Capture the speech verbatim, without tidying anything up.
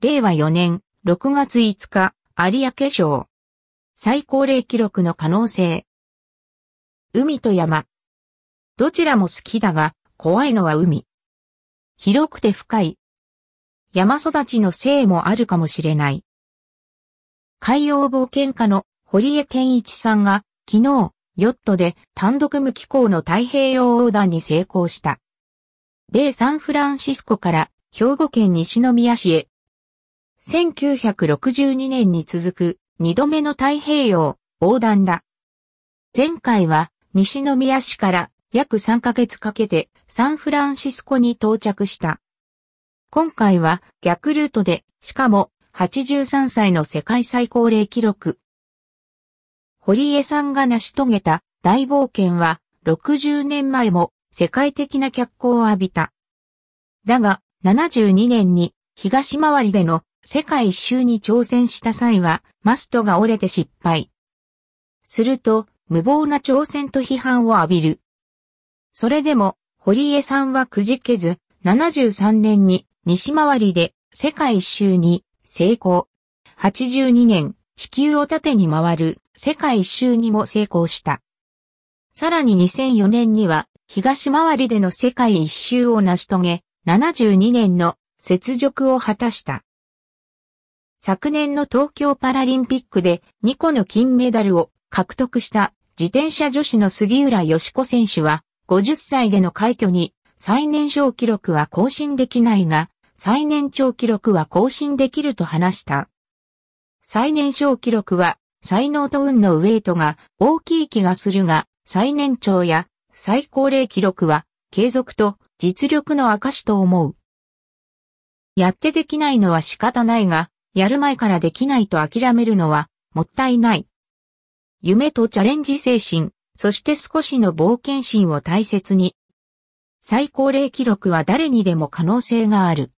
れいわよねんろくがついつか、有明賞。最高齢記録の可能性。海と山。どちらも好きだが、怖いのは海。広くて深い。山育ちのせいもあるかもしれない。海洋冒険家の堀江謙一さんが昨日、ヨットで単独無寄港の太平洋横断に成功した。米サンフランシスコから兵庫県西宮市へ。せんきゅうひゃくろくじゅうにねんに続くにどめの太平洋横断だ。前回は西宮市から約さんかげつかけてサンフランシスコに到着した。今回は逆ルートで、しかもはちじゅうさんさいの世界最高齢記録。堀江さんが成し遂げた大冒険はろくじゅうねんまえも世界的な脚光を浴びた。だがななじゅうにねんに東回りでの世界一周に挑戦した際はマストが折れて失敗。すると無謀な挑戦と批判を浴びる。それでも堀江さんはくじけずななじゅうさんねんに西回りで世界一周に成功。はちじゅうにねん地球を縦に回る世界一周にも成功した。さらににせんよねんには東回りでの世界一周を成し遂げ、ななじゅうにねんの雪辱を果たした。昨年の東京パラリンピックでにこの金メダルを獲得した自転車女子の杉浦佳子選手はごじゅっさいでの快挙に最年少記録は更新できないが最年長記録は更新できると話した。最年少記録は才能と運のウェイトが大きい気がするが最年長や最高齢記録は継続と実力の証と思う。やってできないのは仕方ないが、やる前からできないと諦めるのはもったいない。夢とチャレンジ精神、そして少しの冒険心を大切に。最高齢記録は誰にでも可能性がある。